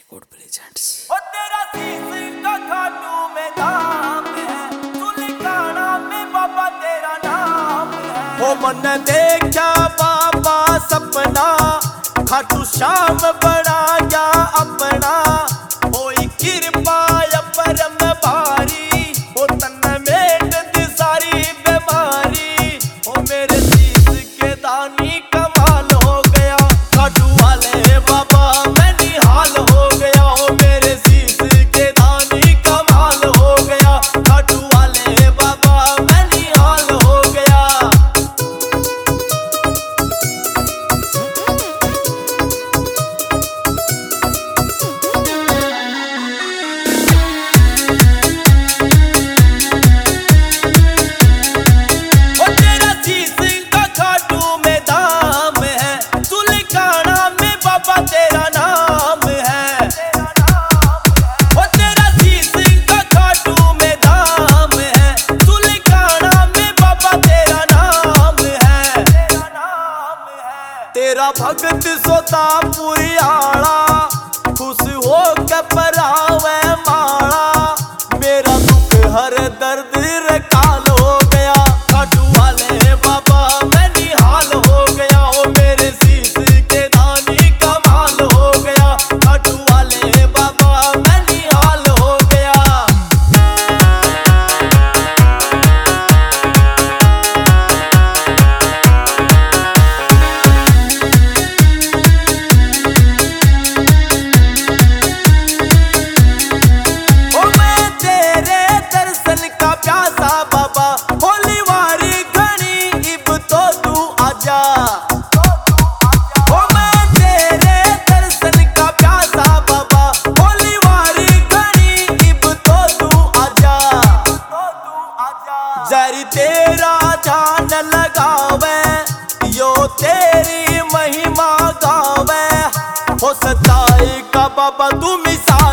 Record presents. ओ तेरा शीश का खाटू में दाम है, सुल्ताना में बाबा तेरा नाम है। ओ मन देखा बाबा सपना, खाटू श्याम बनाया अपना। होई कृपा परम भारी, ओ तन में दी सारी बीमारी। ओ मेरे शीश के दानी कमाल हो गया, खाटू वाले बाबा मैं निहाल हो गया। ओ मेरे शीश के दानी कमाल हो गया, खाटू वाले बाबा मैं निहाल हो गया। तेरा भगत सोता पूरी आला, खुश हो के परावे माला। मेरा दुख हर दर्द रे काल हो गया, खाटू वाले बाबा मैं निहाल हो गया। ओ मेरे शीश के दानी कमाल हो गया, खाटू वाले बाबा मैं निहाल हो गया। जरी तेरा ध्यान लगावे, यो तेरी महिमा गावे। हो सच्चाई का बाबा तू मिसाल